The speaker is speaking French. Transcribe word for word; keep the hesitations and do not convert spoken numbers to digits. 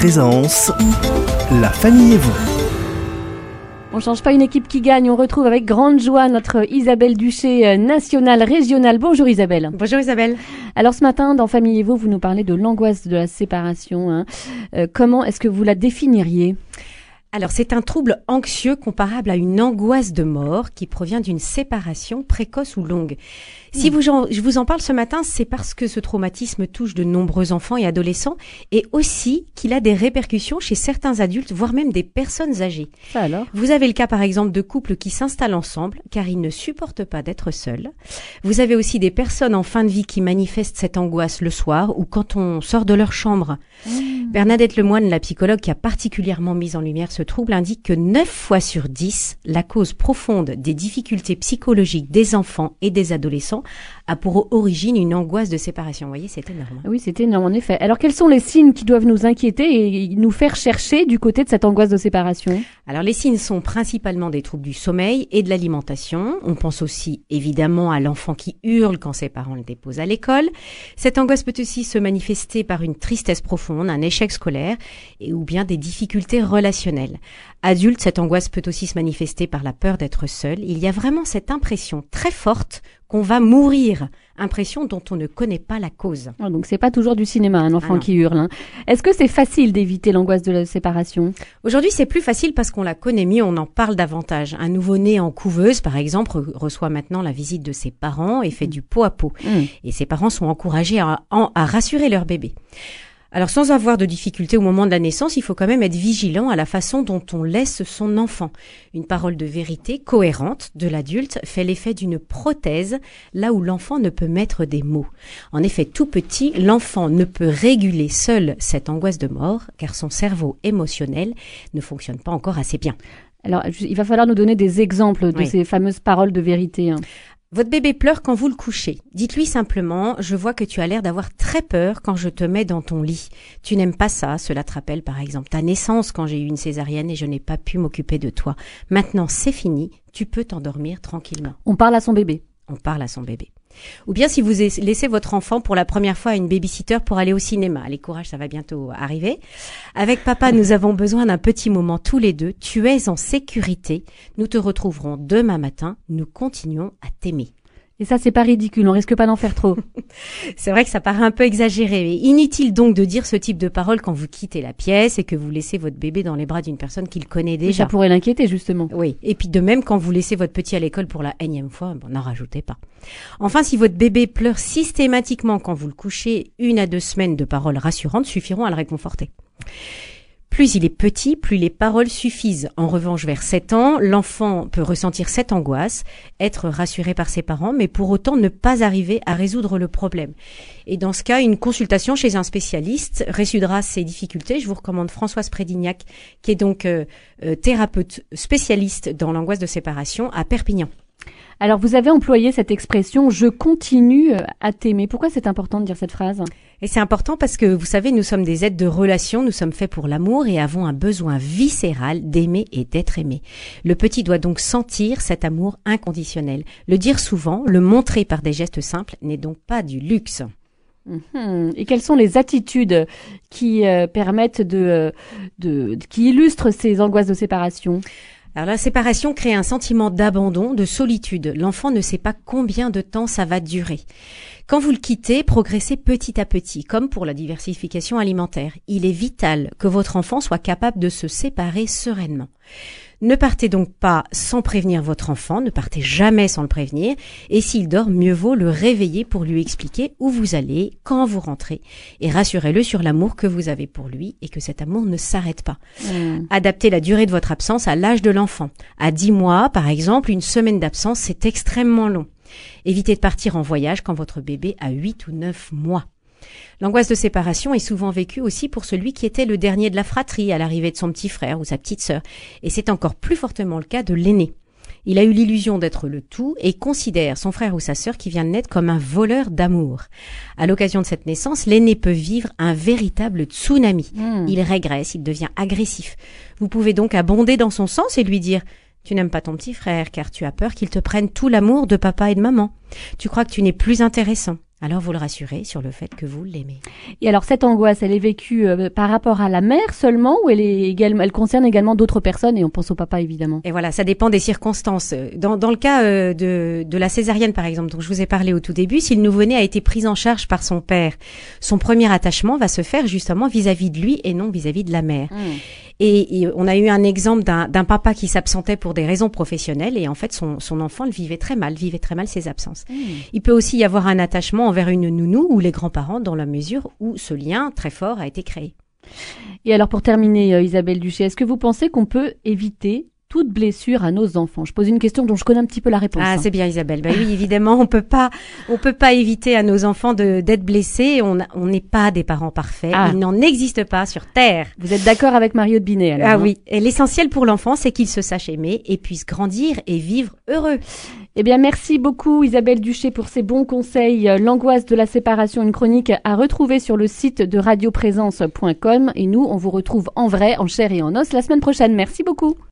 présence, la famille et vous. On change pas une équipe qui gagne, on retrouve avec grande joie notre Isabelle Duché, nationale, régionale. Bonjour Isabelle. Bonjour Isabelle. Alors ce matin, dans Famille et vous, vous nous parlez de l'angoisse de la séparation. Hein. Euh, comment est-ce que vous la définiriez ? Alors, c'est un trouble anxieux comparable à une angoisse de mort qui provient d'une séparation précoce ou longue. Si vous, je vous en parle ce matin, c'est parce que ce traumatisme touche de nombreux enfants et adolescents et aussi qu'il a des répercussions chez certains adultes, voire même des personnes âgées. Ça alors ? Vous avez le cas par exemple de couples qui s'installent ensemble car ils ne supportent pas d'être seuls. Vous avez aussi des personnes en fin de vie qui manifestent cette angoisse le soir ou quand on sort de leur chambre. Mmh. Bernadette Lemoine, la psychologue qui a particulièrement mis en lumière ce trouble, indique que neuf fois sur dix, la cause profonde des difficultés psychologiques des enfants et des adolescents a pour origine une angoisse de séparation. Vous voyez, c'est énorme. Oui, c'est énorme en effet. Alors, quels sont les signes qui doivent nous inquiéter et nous faire chercher du côté de cette angoisse de séparation ? Alors, les signes sont principalement des troubles du sommeil et de l'alimentation. On pense aussi évidemment à l'enfant qui hurle quand ses parents le déposent à l'école. Cette angoisse peut aussi se manifester par une tristesse profonde, un échec scolaire et ou bien des difficultés relationnelles. Adulte, cette angoisse peut aussi se manifester par la peur d'être seul. Il y a vraiment cette impression très forte qu'on va mourir, impression dont on ne connaît pas la cause. Oh, donc c'est pas toujours du cinéma, un enfant ah qui hurle. Hein. Est-ce que c'est facile d'éviter l'angoisse de la séparation ? Aujourd'hui, c'est plus facile parce qu'on la connaît mieux, on en parle davantage. Un nouveau-né en couveuse, par exemple, reçoit maintenant la visite de ses parents et fait mmh. du pot à pot. Mmh. Et ses parents sont encouragés à, à rassurer leur bébé. Alors, sans avoir de difficultés au moment de la naissance, il faut quand même être vigilant à la façon dont on laisse son enfant. Une parole de vérité cohérente de l'adulte fait l'effet d'une prothèse là où l'enfant ne peut mettre des mots. En effet, tout petit, l'enfant ne peut réguler seul cette angoisse de mort car son cerveau émotionnel ne fonctionne pas encore assez bien. Alors, il va falloir nous donner des exemples de oui. ces fameuses paroles de vérité. Hein. Votre bébé pleure quand vous le couchez. Dites-lui simplement « Je vois que tu as l'air d'avoir très peur quand je te mets dans ton lit. Tu n'aimes pas ça, cela te rappelle par exemple ta naissance quand j'ai eu une césarienne et je n'ai pas pu m'occuper de toi. Maintenant, c'est fini, tu peux t'endormir tranquillement. » On parle à son bébé. On parle à son bébé. Ou bien si vous laissez votre enfant pour la première fois à une babysitter pour aller au cinéma. Allez, courage, ça va bientôt arriver. Avec papa, nous avons besoin d'un petit moment tous les deux. Tu es en sécurité. Nous te retrouverons demain matin. Nous continuons à t'aimer. Et ça, c'est pas ridicule, on risque pas d'en faire trop. C'est vrai que ça paraît un peu exagéré. Mais inutile donc de dire ce type de paroles quand vous quittez la pièce et que vous laissez votre bébé dans les bras d'une personne qu'il connaît déjà. Ça pourrait l'inquiéter, justement. Oui. Et puis de même, quand vous laissez votre petit à l'école pour la énième fois, bon, n'en rajoutez pas. Enfin, si votre bébé pleure systématiquement quand vous le couchez, une à deux semaines de paroles rassurantes suffiront à le réconforter. Plus il est petit, plus les paroles suffisent. En revanche, vers sept ans, l'enfant peut ressentir cette angoisse, être rassuré par ses parents, mais pour autant ne pas arriver à résoudre le problème. Et dans ce cas, une consultation chez un spécialiste résoudra ces difficultés. Je vous recommande Françoise Prédignac, qui est donc euh, euh, thérapeute spécialiste dans l'angoisse de séparation à Perpignan. Alors, vous avez employé cette expression « je continue à t'aimer ». Pourquoi c'est important de dire cette phrase ? Et c'est important parce que, vous savez, nous sommes des êtres de relation, nous sommes faits pour l'amour et avons un besoin viscéral d'aimer et d'être aimé. Le petit doit donc sentir cet amour inconditionnel. Le dire souvent, le montrer par des gestes simples n'est donc pas du luxe. Mmh. Et quelles sont les attitudes qui euh, permettent de, de, qui illustrent ces angoisses de séparation ? Alors la séparation crée un sentiment d'abandon, de solitude. L'enfant ne sait pas combien de temps ça va durer. Quand vous le quittez, progressez petit à petit, comme pour la diversification alimentaire. Il est vital que votre enfant soit capable de se séparer sereinement. Ne partez donc pas sans prévenir votre enfant, ne partez jamais sans le prévenir, et s'il dort, mieux vaut le réveiller pour lui expliquer où vous allez, quand vous rentrez, et rassurez-le sur l'amour que vous avez pour lui et que cet amour ne s'arrête pas. Mmh. Adaptez la durée de votre absence à l'âge de l'enfant. À dix mois, par exemple, une semaine d'absence, c'est extrêmement long. Évitez de partir en voyage quand votre bébé a huit ou neuf mois. L'angoisse de séparation est souvent vécue aussi pour celui qui était le dernier de la fratrie à l'arrivée de son petit frère ou sa petite sœur. Et c'est encore plus fortement le cas de l'aîné. Il a eu l'illusion d'être le tout et considère son frère ou sa sœur qui vient de naître comme un voleur d'amour. À l'occasion de cette naissance, l'aîné peut vivre un véritable tsunami. Mmh. Il régresse, il devient agressif. Vous pouvez donc abonder dans son sens et lui dire « Tu n'aimes pas ton petit frère car tu as peur qu'il te prenne tout l'amour de papa et de maman. Tu crois que tu n'es plus intéressant. alors vous le rassurez sur le fait que vous l'aimez. Et alors cette angoisse, elle est vécue euh, par rapport à la mère seulement ou elle est également, elle concerne également d'autres personnes et on pense au papa évidemment. Et voilà, ça dépend des circonstances. Dans, dans le cas euh, de, de la césarienne par exemple, dont je vous ai parlé au tout début, si le nouveau-né a été pris en charge par son père, son premier attachement va se faire justement vis-à-vis de lui et non vis-à-vis de la mère. Mmh. Et, et on a eu un exemple d'un, d'un papa qui s'absentait pour des raisons professionnelles et en fait son, son enfant le vivait très mal, vivait très mal ses absences. Mmh. Il peut aussi y avoir un attachement envers une nounou ou les grands-parents dans la mesure où ce lien très fort a été créé. Et alors pour terminer, euh, Isabelle Duché, est-ce que vous pensez qu'on peut éviter toute blessure à nos enfants? Je pose une question dont je connais un petit peu la réponse. Ah, hein. C'est bien Isabelle. Ben oui, évidemment, on peut pas, on peut pas éviter à nos enfants de, d'être blessés. On on n'est pas des parents parfaits. Ah. Il n'en existe pas sur Terre. Vous êtes d'accord avec Mario de Binet alors? Ah hein? oui. Et l'essentiel pour l'enfant, c'est qu'il se sache aimer et puisse grandir et vivre heureux. Eh bien, merci beaucoup Isabelle Duché pour ces bons conseils. L'angoisse de la séparation, une chronique à retrouver sur le site de radio présence point com. Et nous, on vous retrouve en vrai, en chair et en os la semaine prochaine. Merci beaucoup.